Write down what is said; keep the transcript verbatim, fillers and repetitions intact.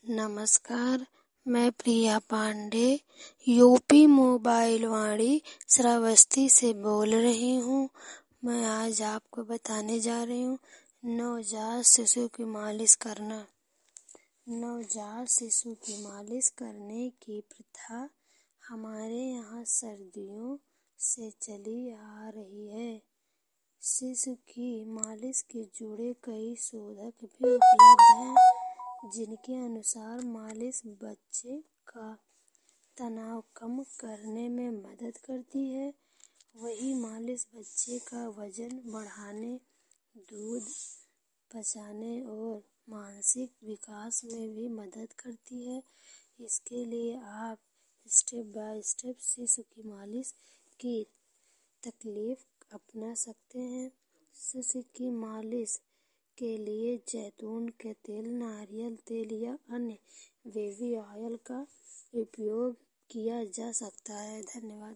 नमस्कार, मैं Priya Pandey UP mobile Vaani Shravasti से बोल रही हूँ। मैं आज आपको बताने जा रही हूँ नवजात शिशु की मालिश करना। नवजात शिशु की मालिश करने की प्रथा हमारे यहाँ सर्दियों से चली आ रही है। शिशु की मालिश के जुड़े कई शोधक भी उपलब्ध हैं, जिनके अनुसार मालिश बच्चे का तनाव कम करने में मदद करती है। वहीं मालिश बच्चे का वजन बढ़ाने, दूध पचाने और मानसिक विकास में भी मदद करती है। इसके लिए आप स्टेप बाय स्टेप शिशु की मालिश की तकलीफ अपना सकते हैं। शिशु की मालिश के लिए जैतून के तेल, नारियल तेल या अन्य बेबी ऑयल का उपयोग किया जा सकता है। धन्यवाद।